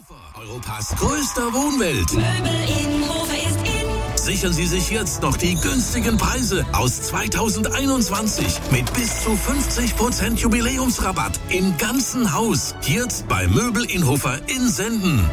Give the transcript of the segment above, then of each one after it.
Europas größter Wohnwelt. Möbel Innenhofer ist in. Sichern Sie sich jetzt noch die günstigen Preise aus 2021 mit bis zu 50% Jubiläumsrabatt im ganzen Haus. Jetzt bei Möbel Innenhofer in Senden.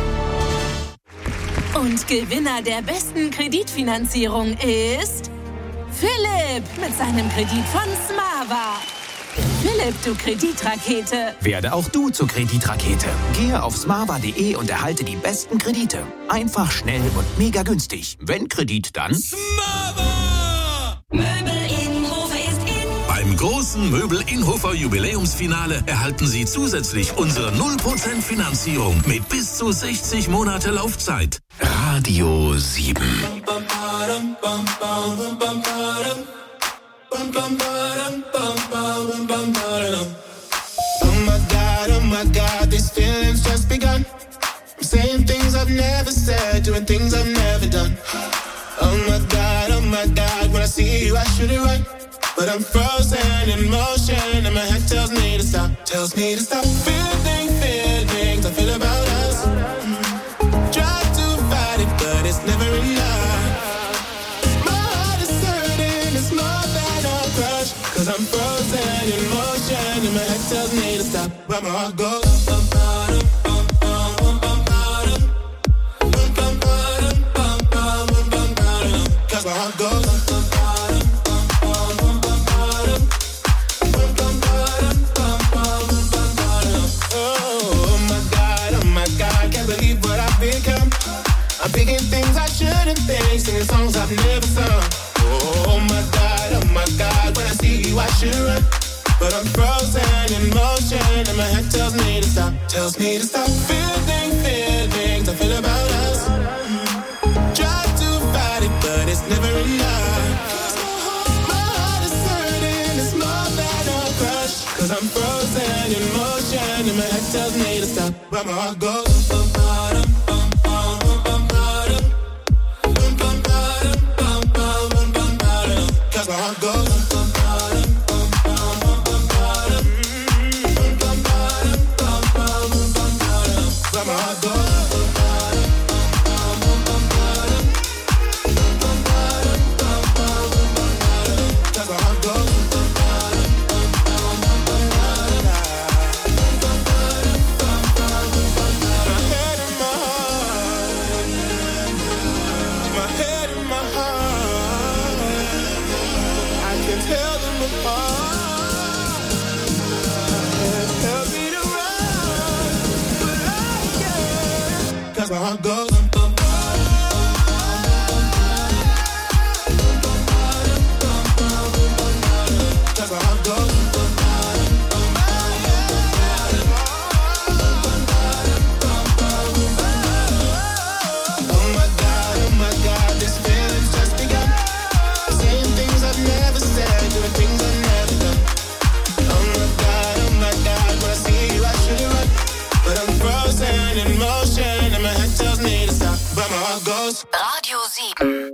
Und Gewinner der besten Kreditfinanzierung ist Philipp mit seinem Kredit von Smava. Philipp, du Kreditrakete. Werde auch du zur Kreditrakete. Gehe auf smava.de und erhalte die besten Kredite. Einfach, schnell und mega günstig. Wenn Kredit, dann Smava! Möbel Innenhofer ist in. Beim großen Möbel Innenhofer Jubiläumsfinale erhalten Sie zusätzlich unsere 0% Finanzierung mit bis zu 60 Monate Laufzeit. Radio 7. Oh my God, these feelings just begun. I'm saying things I've never said, doing things I've never done. Oh my God, when I see you I should it right. But I'm frozen in motion and my head tells me to stop. Feeling feelings I feel about us. Try to fight it but it's never enough. My heart is hurting, it's more than a crush. Cause I'm frozen in motion and my head tells me to stop. Where my heart goes. Cause my heart goes. I'm thinking things I shouldn't think, singing songs I've never sung. Oh my God, when I see you I should run. But I'm frozen in motion and my head tells me to stop. Feeling feelings I feel about us. Try to fight it but it's never enough. My heart is hurting, it's more than a crush. Cause I'm frozen in motion and my head tells me to stop. Where my heart goes. Cause my heart goes. Where my heart goes. Cause my heart goes. My head and my heart. My head and my heart. I can tell them apart. Tell me to run, but I can't. Cause my heart goes. Cause my heart goes. Oh my God, this feeling's just begun. Saying things I've never said, doing things I've never done. Oh my God, when I see you I should run. But I'm frozen in motion and my head tells me to stop. But my heart goes. Radio 7.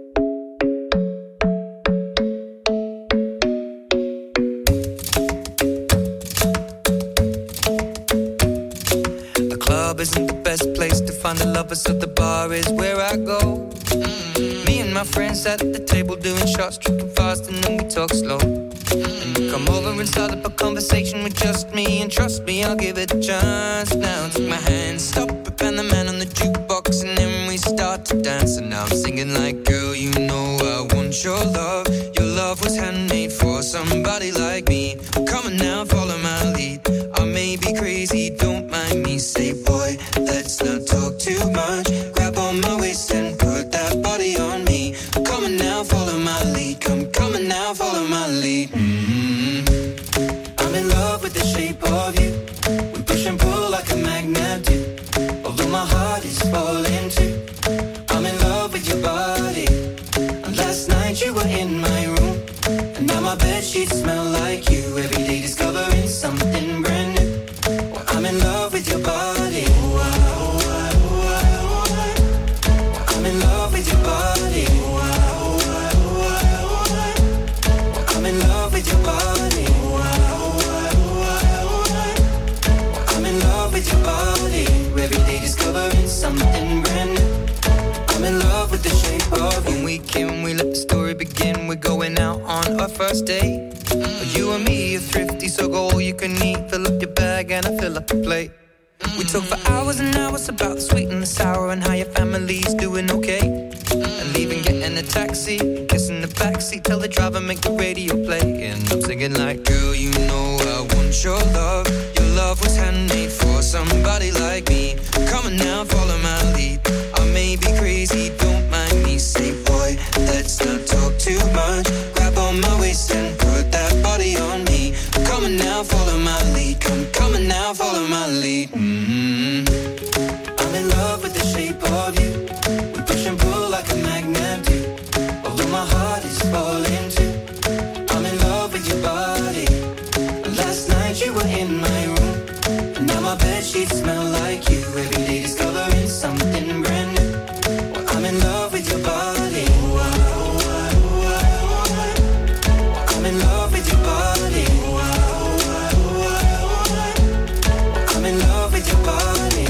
The club isn't the best place to find the lovers, so the bar is where I go. Me and my friends at the table doing shots, tripping fast and then we talk slow. And you come over and start up a conversation with just me, and trust me, I'll give it a chance. Now take my hand, stop it, and the man on the jukebox, and then we start to dance. And now I'm singing like, girl, you know I want your love. Your love was handmade for somebody like me. Come on now, follow my lead. I may be crazy, don't mind me. Say, boy, let's not talk too much. Grab on my waist and put that body on me. Come on now, follow my lead. Come on now, follow my lead. I'm in love with the shape of you. We push and pull like a magnet do. Although my heart is falling too. I'm in love with your body. And last night you were in my room. And now my bedsheets smell like you. Every day discovering something brand new. Well, I'm in love with your body. I'm in love with your body. I'm in love with your body. I'm in love with your body. Every day discovering last day. You and me are thrifty, so go all you can eat. Fill up your bag and I fill up the plate. We talk for hours and hours about the sweet and the sour and how your family's doing okay. And leaving, getting a taxi, kissing the backseat, tell the driver make the radio play. And I'm singing like, girl, you know I want your love. Your love was handmade for somebody like me. Come on now, follow my lead. I may be crazy, don't mind me. Say, boy, let's not talk too much. Grab on my waist and put that body on me. Come on now, follow my lead. Come on now, follow my lead. I'm in love with the shape of you. We push and pull like a magnet do. Although my heart is falling too. I'm in love with your body. Last night you were in my room. And now my bedsheets smell like you. Every day discovering something brand new. Well, I'm in love with your body. I'm in love with your body. I'm in love with your body.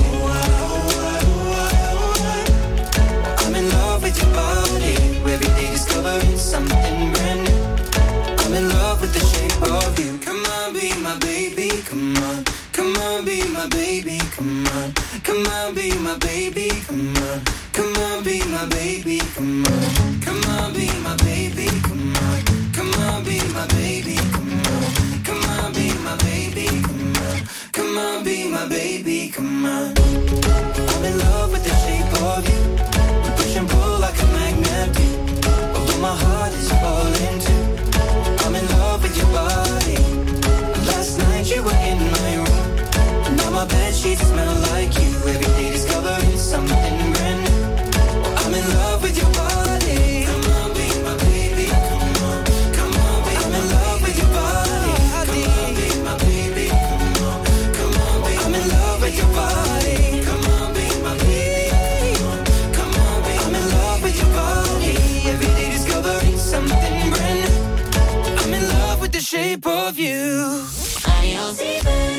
I'm in love with your body. Every day discovering something brand new. I'm in love with the shape of you. Come on, be my baby, come on. Come on, be my baby, come on. Come on, be my baby, come on. Come on, be my baby, come on. Come on, be my baby, come on. Come on, be my baby, come on. Come on, be my baby, come on. Come on, be my baby, come on. I'm in love with the shape of you. We push and pull like a magnet do. Although my heart is falling too. I'm in love with your body. Last night you were in my room. Now my bedsheets smell like you. Every day discovering something brand new. I'm in love with your body. Come on, be my baby. Come on, come on, be I'm in love with your body. Come on, be my baby. Come on, come on, be I'm in love with your body. Come on, be my baby. Come on, be I'm in love with your body. Every day discovering something brand new. I'm in love with the shape of you. Radio 7.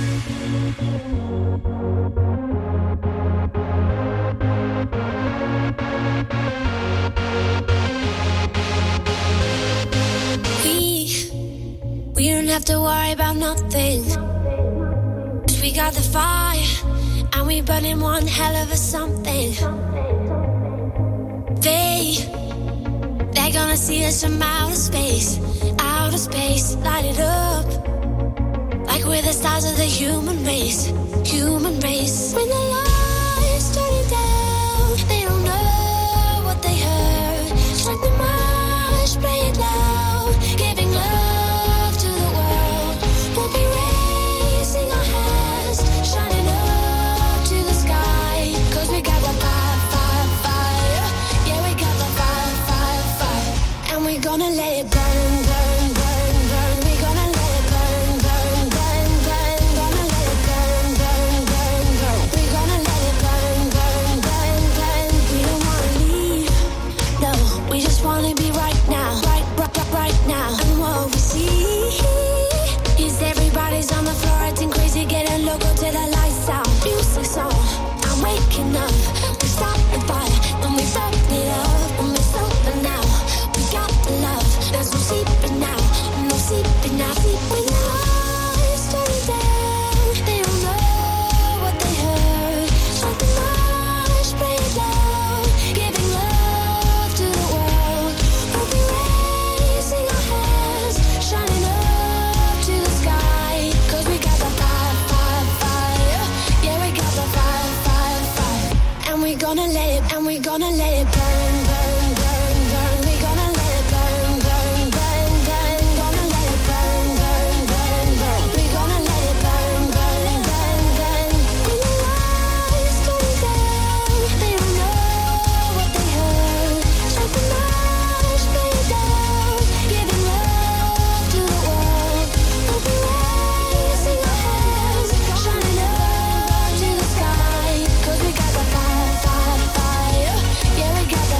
We don't have to worry about nothing. 'Cause we got the fire and we burning one hell of a something. They're gonna see us from outer space, light it up like we're the stars of the human race. When the lights turning down, they don't know what they heard. Strike the march, play it loud, giving love to the world. We'll be raising our hands, shining up to the sky. 'Cause we got the fire, fire, fire. Yeah, we got the fire, fire, fire. And we're gonna let it burn, burn, burn, burn. We're gonna let it burn, burn, burn, burn. Gonna let it burn, burn, burn, burn. We're gonna let it burn, burn, burn, burn. We don't wanna leave, no. We just wanna be right now, right now. And what we see is everybody's on the floor acting crazy, getting loco till the lights out. Music's on, I'm waking up. We stop the fire, then we burn it up. And we're sober now, we got the love. There's no sleeping now, no sleeping now. When the lights turn down, they don't know what they heard. Strike the march, play it loud, giving love to the world. We'll be raising our hands, shining up to the sky. 'Cause we got the fire, fire, fire. Yeah, we got the fire, fire, fire. And we're gonna let it burn, burn, burn, burn. We're gonna let it burn, burn, burn, burn. Gonna let it burn, burn, burn, burn. We're gonna let it burn, burn, burn, burn. When the lights turn down, they don't know what they heard. Strike the march, play it loud, giving love to the world. We'll be raising our hands, shining up to the sky. 'Cause we got the fire, fire, fire. Yeah, we got the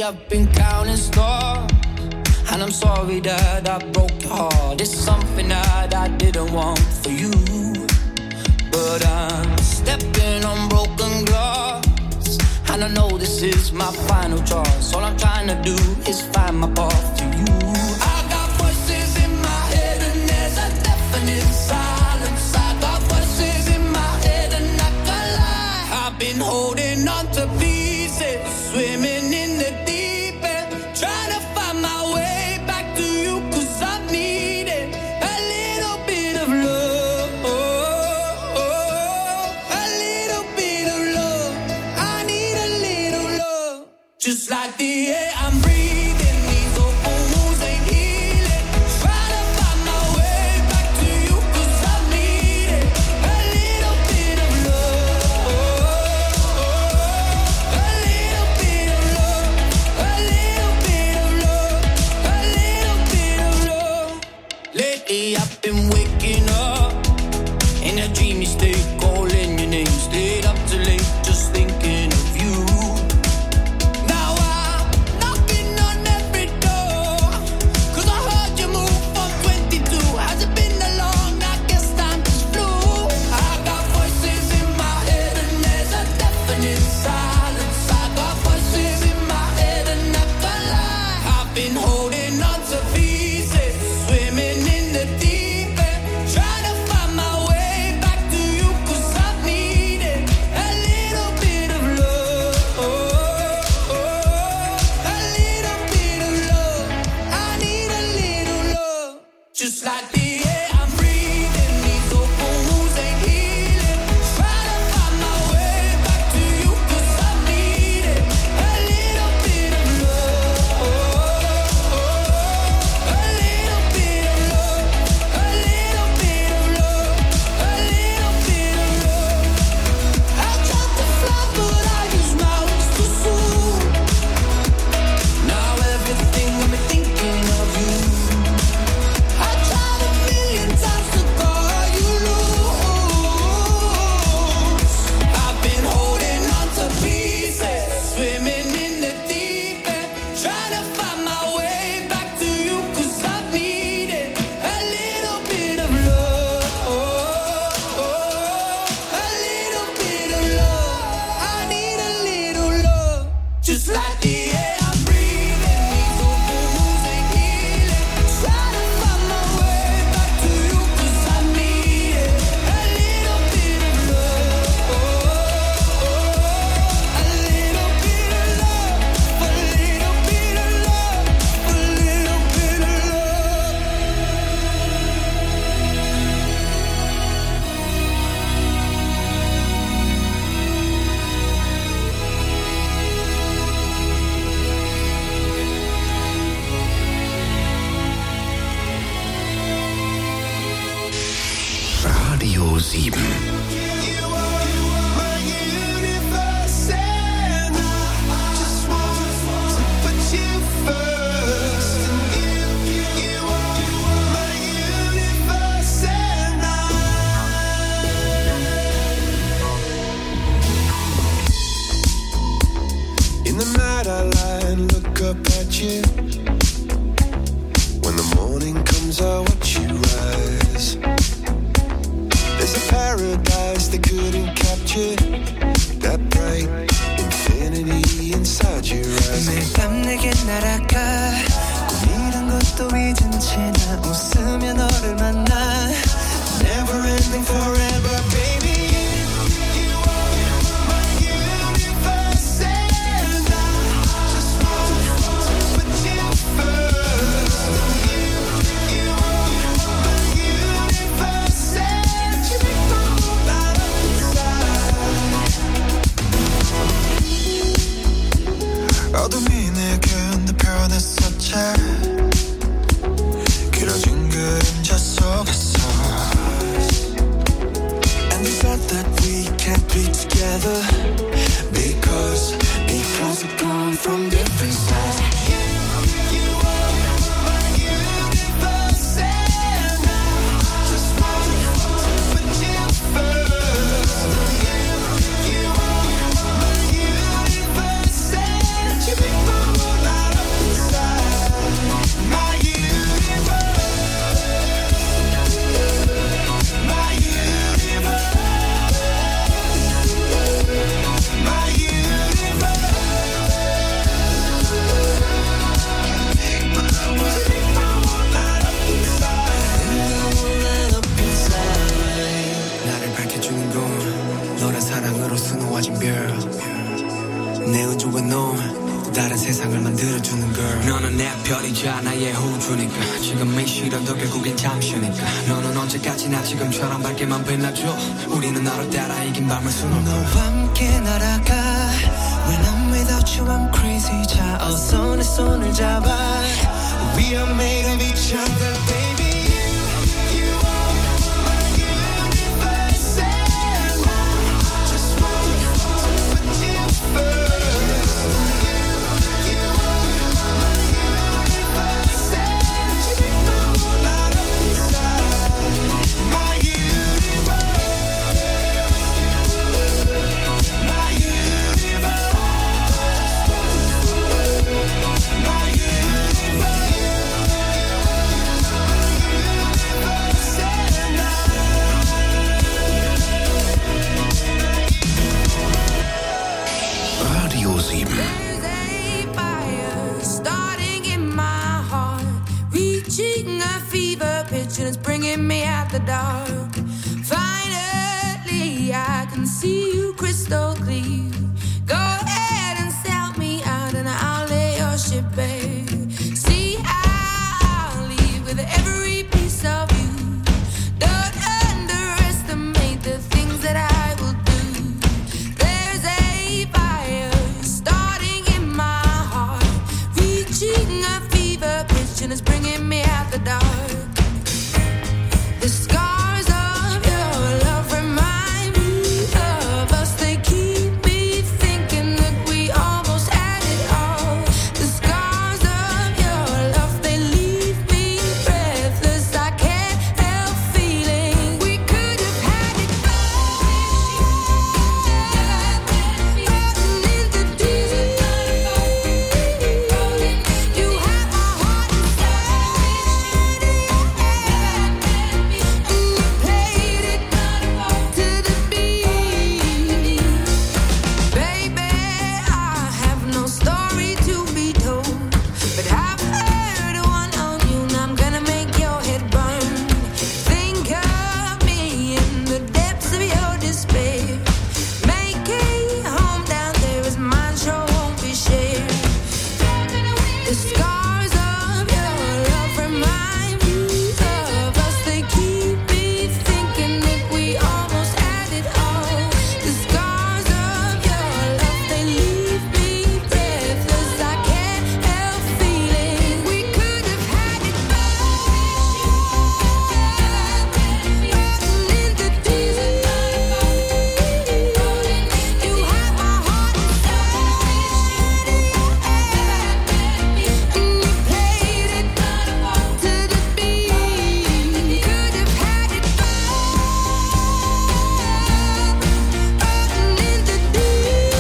I've been counting stars, and I'm sorry that I broke your heart. It's something that I didn't want for you, but I'm stepping on broken glass, and I know this is my final choice. All I'm trying to do is find my path to you. I got voices in my head and there's a definite silence. I got voices in my head and I can't lie. I've been holding on to pieces, swimming in the deep end, trying to find my way back to you, 'cause I needed a little bit of love, a little bit of love. I need a little love, just like the air I'm breathing. These open wounds ain't healing, trying to find my way back to you, 'cause I needed a little bit of love, a little bit of love, a little bit of love, a little bit of love. Lately I've been waking up in a dreamy state, calling your name, stayed up too late, just thinking of you. Now I'm knocking on every door, 'cause I heard you move from 22. Has it been that long? I guess time just flew. I got voices in my head and there's a definite silence. I got voices in my head and I can't lie. I've been holding on to pieces, swimming in the deep end, trying to find my way back to you, 'cause I needed a little bit of love, a little bit of love. I need a little love, just like the air I'm breathing. These open wounds ain't healing, trying to find my way back to you, 'cause I needed a little bit of love, a little bit of love, a little bit of love, a little bit of love. I tried to fly but I used my wings too soon. Now everything got me thinking of you. I tried a million times to call you loose. I've been holding on to pieces, swimming in the deep end, trying to find my way back to you, 'cause I needed a little bit of love, a little bit of love. I need a little love, just like the air I'm breathing. These open wounds ain't healing, trying to find my way back to you, 'cause I needed a little bit of love, a little bit of love, a little bit of love, a little bit of love. Radio 7. In the night I lie and look up at you. When the morning comes I watch you rise. There's a paradise girl. 내 우주와 너 또 다른 세상을 만들어주는 girl. 너는 내 별이자 나의 호주니까 지금이 싫어도 결국엔 잠시니까 너는 언제까지나 지금처럼 밝게만 빛나줘. 우리는 너를 따라 이긴 밤을 수놓고 너와 함께 날아가. When I'm without you I'm crazy. 자 어서 내 손을 잡아. We are made of each other baby. It's bringing me out the dark. Finally, I can see you crystal clear. Go ahead and sell me out, and I'll lay your ship bare. See, I'll leave with every piece of you. Don't underestimate the things that I will do. There's a fire starting in my heart, reaching a fever pitch, and it's bringing me out the dark. The scars of your love remind me of us. They keep me thinking that we almost had it all. The scars of your love, they leave me breathless. I can't help feeling we could have had it all. Rotten into deep. You have my heart inside. Played it to the beat. Baby, I have no story to be told, but I've heard one on you, and I'm gonna make your head burn. Think of me in the depths of your despair. Make a home down there as mine sure won't be shared. The scars of your love remind me of us. They keep me thinking that we almost had it all. The scars of your love, they leave me breathless. I can't help feeling we could have had it all. Rotten into deep. You have my heart inside. And you played it to the beat. Could have had it rotten into deep.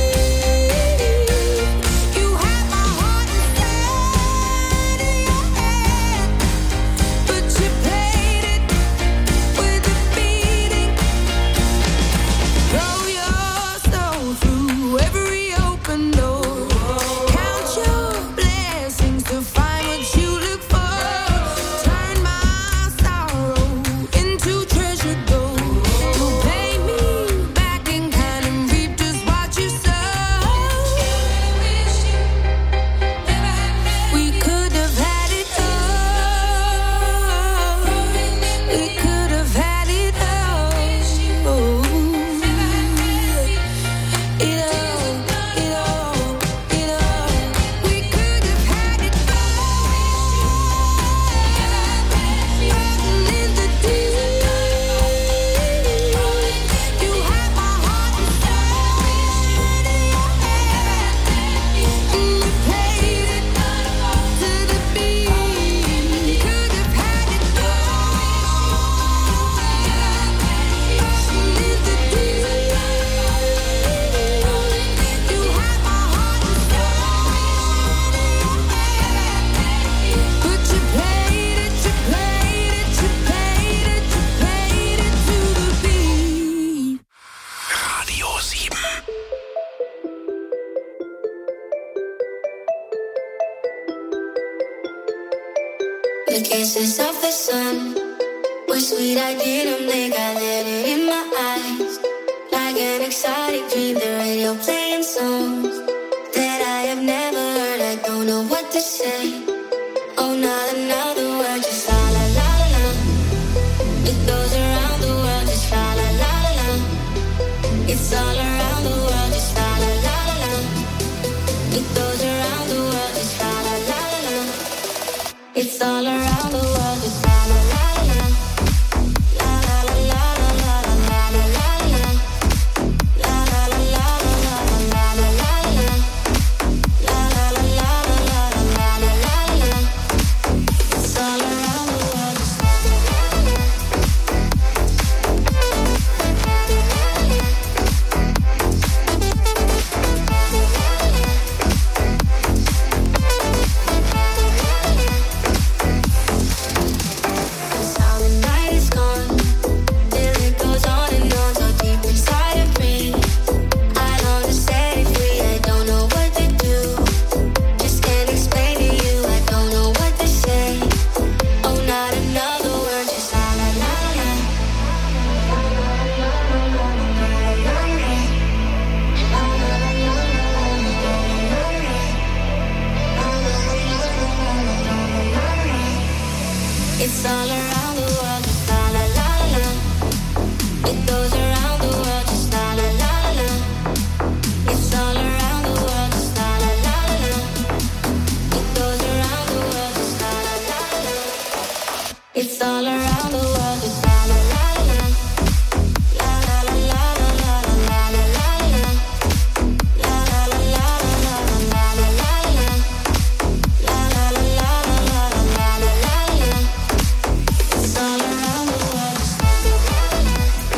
You have my heart inside of your head, but you played it with a beating. Throw your soul through every open door. Count your blessings to find what you look for. Turn my sorrow into treasure gold. You'll pay me back in kind and reap just what you sow. We could have had it all. We could have had it all. It all. We could have had it rotten into deep. You have my heart inside. And you played it to the beat. Could have had it rotten into deep. You have my heart inside. But you played it to the beat. Radio 7. The kisses of the sun were sweet, I didn't think I let it in my eyes. Like like an exotic dream. The radio playing songs that I have never heard. I don't know what to say. Oh, not another word, just la la la la la. It goes around the world, just la la la la la. It's all around the world, just la la la la la. It goes around the world, just la la la la la. It's all around the world, just la la la la la. La la la la la la la la la la. La la la la la la la la la. La la la la la la la la la. It's all around the world, just la la la la. It's all around the world, just la la la la. It goes around the world, just la la la la. It's all around the world, just la la la la. It goes around the world, just la la la la. It's all around the world, just la la la la. La la la la la la la la la. La la la la la la la la la. La la la la la la la la. It's all around the world, just la la la la.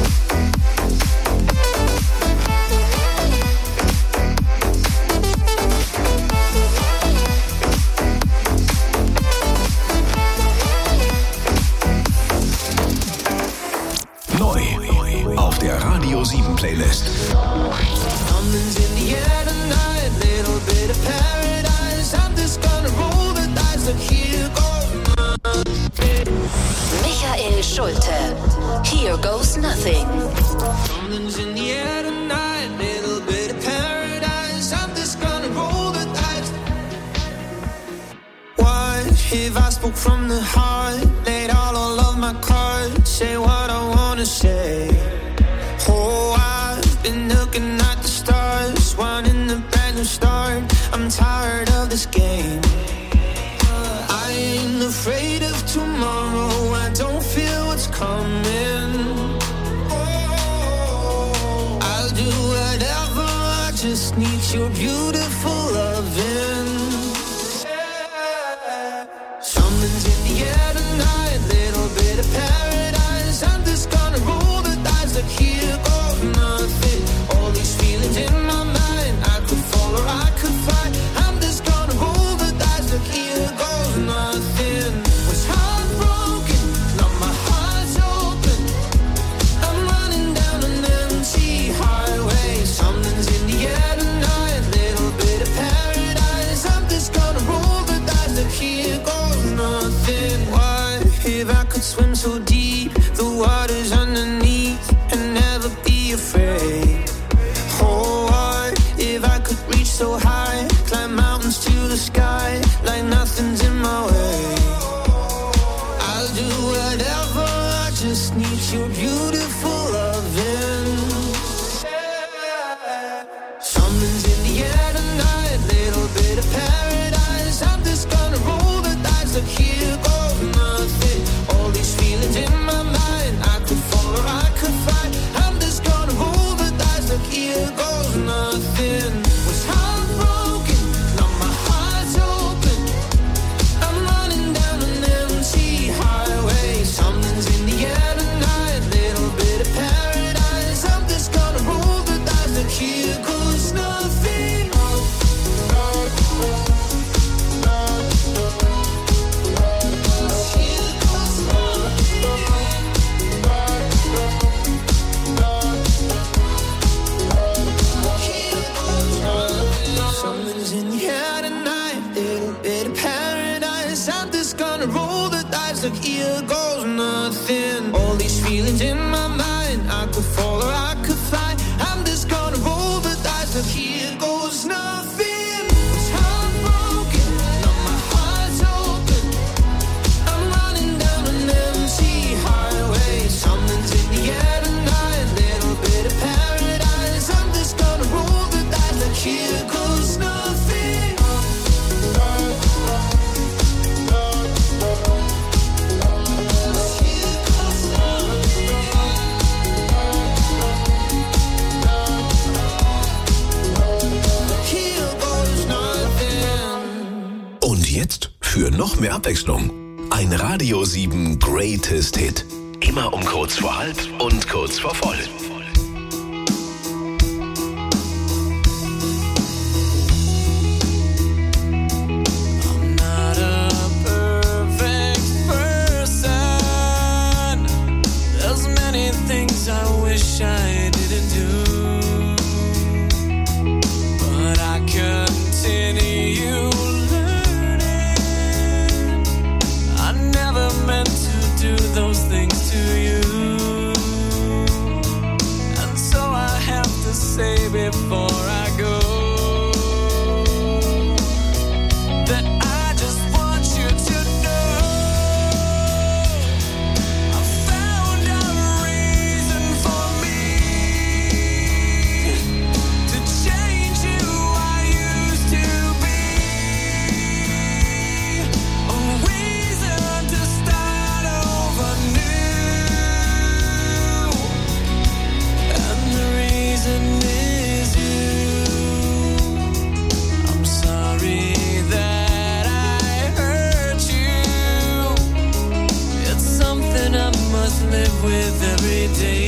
Neu auf der Radio 7 Playlist. Something's in the air tonight, little bit of paradise. I'm just gonna roll the dice, look here goes Michael Schulte. Here goes nothing. Something's in the air tonight, little bit of paradise. I'm just gonna roll the dice. What if I spoke from the heart, laid all of my cards, say what I wanna say? Oh, I've been looking at the stars, wanting a brand new start. I'm tired of this game. I ain't afraid of tomorrow, I don't fear what's coming. I'll do whatever, I just need your beautiful loving. Something's in the air tonight, little bit of paradise. I'm just gonna roll the dice, like here goes nothing. All these feelings in my mind, I could fall or I could fly. I'm just gonna roll the dice, like here goes nothing. Was heartbroken, now my heart's open. I'm running down an empty highway. Something's in the air tonight, little bit of paradise. I'm just gonna roll the dice, like here goes nothing. What if I could swim so deep, the water's underneath, and never be afraid? Oh, what if I could reach so high, climb mountains to the sky, like nothing's in my way? I'll do whatever, I just need your beautiful loving. Something's in the air tonight, little bit of paradise. I'm just gonna roll the dice, like here goes nothing. All these feelings in my mind, I could fall or I could fly. I'm just gonna roll the dice, like here goes nothing. Was heartbroken, now my heart's open. I'm running down an empty highway. Something's in the air tonight, little bit of paradise. I'm just gonna roll the dice, like here goes nothing. Something's in the air tonight, little bit of paradise. I'm just gonna roll the dice, like here goes nothing. All these feelings in my mind, I could fall or I could fly. mehr Abwechslung. Ein Radio 7 Greatest Hit. Immer um kurz vor halb und kurz vor voll. I wish I didn't do, but I continue learning. I never meant to do those things to you, and so I have to say before I go that I just want you to know I found a reason for me to change who I used to be, a reason to start over new, and the reason is you. I'm sorry that I hurt you. It's something I must live with every day.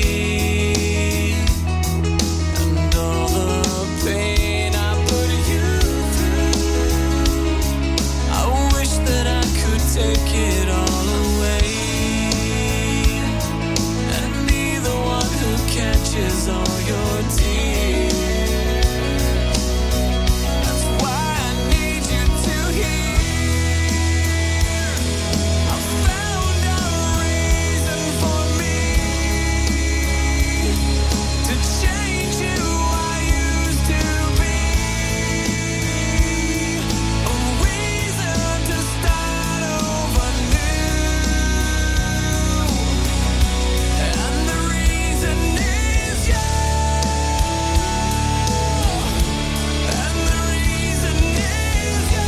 And all the pain I put you through, I wish that I could take it all away and be the one who catches all your tears. That's why I need you to hear I found a reason for me to change who I used to be, a reason to start over new, and the reason is you, and the reason is you,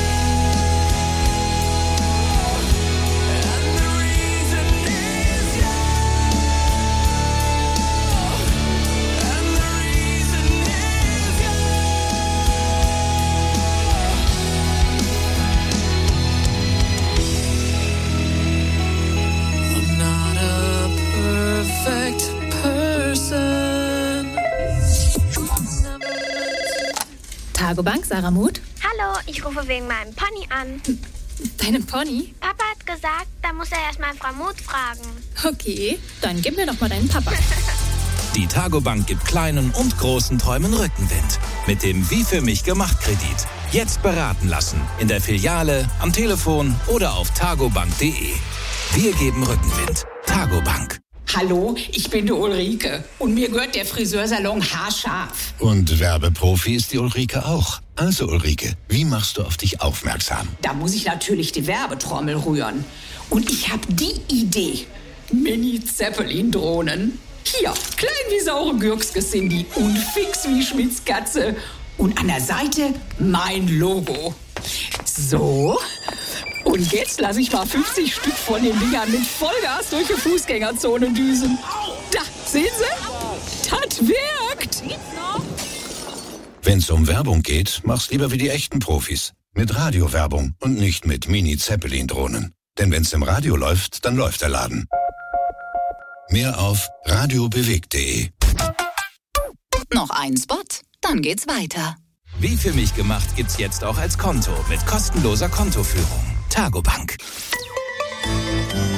and the reason is you, and the reason is you. I'm not a perfect person. Tagobank, Sarah Muth. Hallo, ich rufe wegen meinem Pony an. Deinem Pony? Papa hat gesagt, da muss er erstmal Frau Muth fragen. Okay, dann gib mir doch mal deinen Papa. Die Tagobank gibt kleinen und großen Träumen Rückenwind. Mit dem Wie für mich gemacht Kredit. Jetzt beraten lassen. In der Filiale, am Telefon oder auf tagobank.de. Wir geben Rückenwind. Tagobank. Hallo, ich bin die Ulrike und mir gehört der Friseursalon haarscharf. Und Werbeprofi ist die Ulrike auch. Also Ulrike, wie machst du auf dich aufmerksam? Da muss ich natürlich die Werbetrommel rühren. Und ich habe die Idee. Mini-Zeppelin-Drohnen. Hier, klein wie saure Gürkskes sind die und fix wie Schmitz Katze. Und an der Seite mein Logo. So. Und jetzt lasse ich mal 50 Stück von den Dingern mit Vollgas durch die Fußgängerzone düsen. Da, sehen Sie? Das wirkt. Wenn's um Werbung geht, mach's lieber wie die echten Profis. Mit Radiowerbung und nicht mit Mini-Zeppelin-Drohnen. Denn wenn's im Radio läuft, dann läuft der Laden. Mehr auf radiobewegt.de. Noch ein Spot, dann geht's weiter. Wie für mich gemacht gibt's jetzt auch als Konto mit kostenloser Kontoführung. Tagobank.